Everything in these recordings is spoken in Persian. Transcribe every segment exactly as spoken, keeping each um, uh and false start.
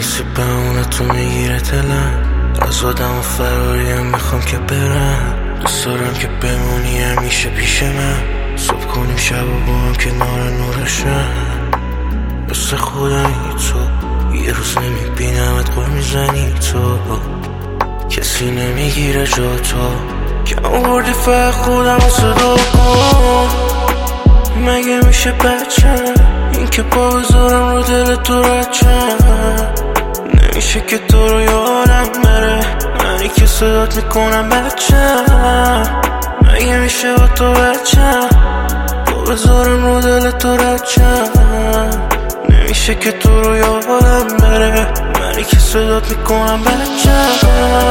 نیستی بهونه تو میگیره دلم، از آدم و فراریم میخوام که برم. دوست دارم که بمونی همیشه پیش من، صبح کنیم شب و با هم کنار نورشم. مثل خودم تو یه روز نمیبینمت قول میزنی تو، کسی نمیگیره جا تو که آوردی فقط خودم رو صدا کن. مگه میشه بچه این که پا بذارم رو دل تو رچم، نمیشه که تو رو یادم بره منی که صدات میکنم بچه. مگه میشه با تو بچه پا بذارم رو دل تو رچم، نمیشه که تو رو یادم بره منی که صدات میکنم بچه.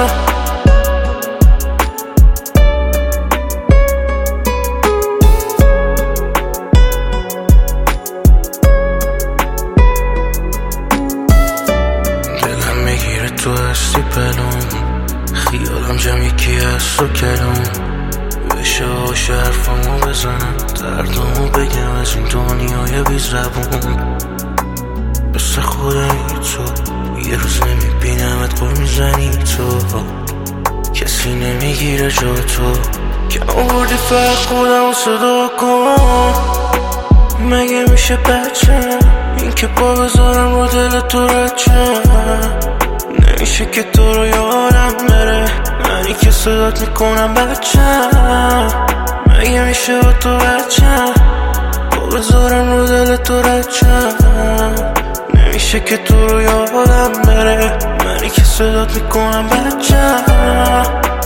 تو هستی پلون خیالم جمع یکی هست و کلون، بشه هاشه حرفامو بزنم دردامو بگم از این دنیای بی زبون. مثل خودمی تو یه روز نمیبینمت قول میزنی تو، کسی نمیگیره جا تو که آوردی فقط خودم رو صدا کن. مگه میشه بچه این که پا بذارم رو دل تو رچم، نمیشه که تو رو یادم بره منی که صدات میکنم بچه. مگه میشه با تو بچه پا بذارم رو دل تو رچم، نمیشه که تو رو یادم بره منی که صدات میکنم بچه.